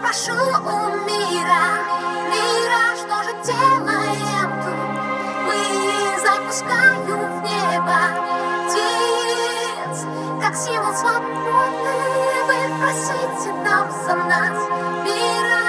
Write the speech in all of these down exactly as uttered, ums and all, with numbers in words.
прошу у мира, мира, что же делаем тут? Мы запускаем в небо птиц, как символ свободы. Вы просите нам за нас мира,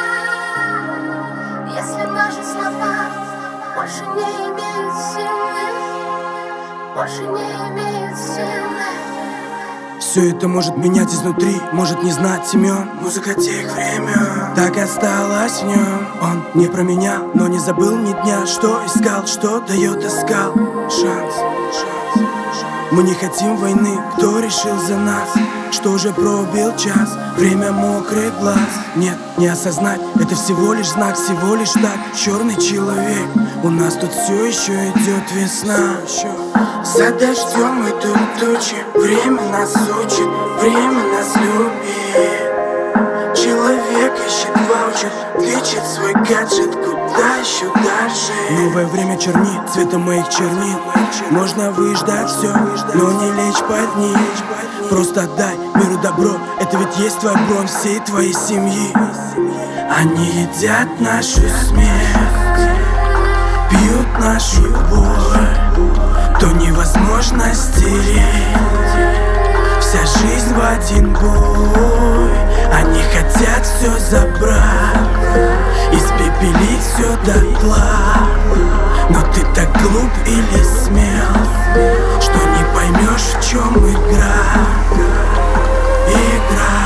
если наши слова больше не имеют силы, больше не имеют силы. Все это может менять изнутри, может не знать имен. Музыка тех времен так и осталась в нем. Он не про меня, но не забыл ни дня. Что искал, что дает, искал шанс. Мы не хотим войны, кто решил за нас? Что уже пробил час, время мокрых глаз. Нет, не осознать, это всего лишь знак, всего лишь так. Черный человек, у нас тут все еще идет весна. За дождем идут тучи, время нас учит, время нас любит. Человек ищет ваучер, тычет свой гаджет, куда еще дальше. Новое время чернит цветом моих чернил. Можно выждать все, но не лечь под них. Просто отдай миру добро, это ведь есть твой бронь всей твоей семьи. Они едят нашу смерть, пьют нашу боль, то невозможно стереть. Вся жизнь в один бой. Они хотят все забрать, испепелить все дотла. Но ты так глуп или смел, что не поймешь, в чем игра. Игра.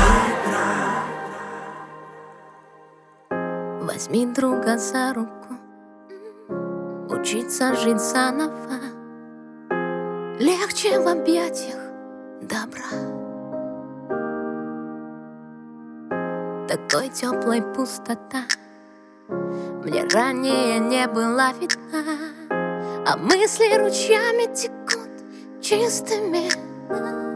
Возьми друга за руку, учиться жить заново. Легче в объятиях добра. Такой теплой пустота мне ранее не была видна, а мысли ручьями текут чистыми.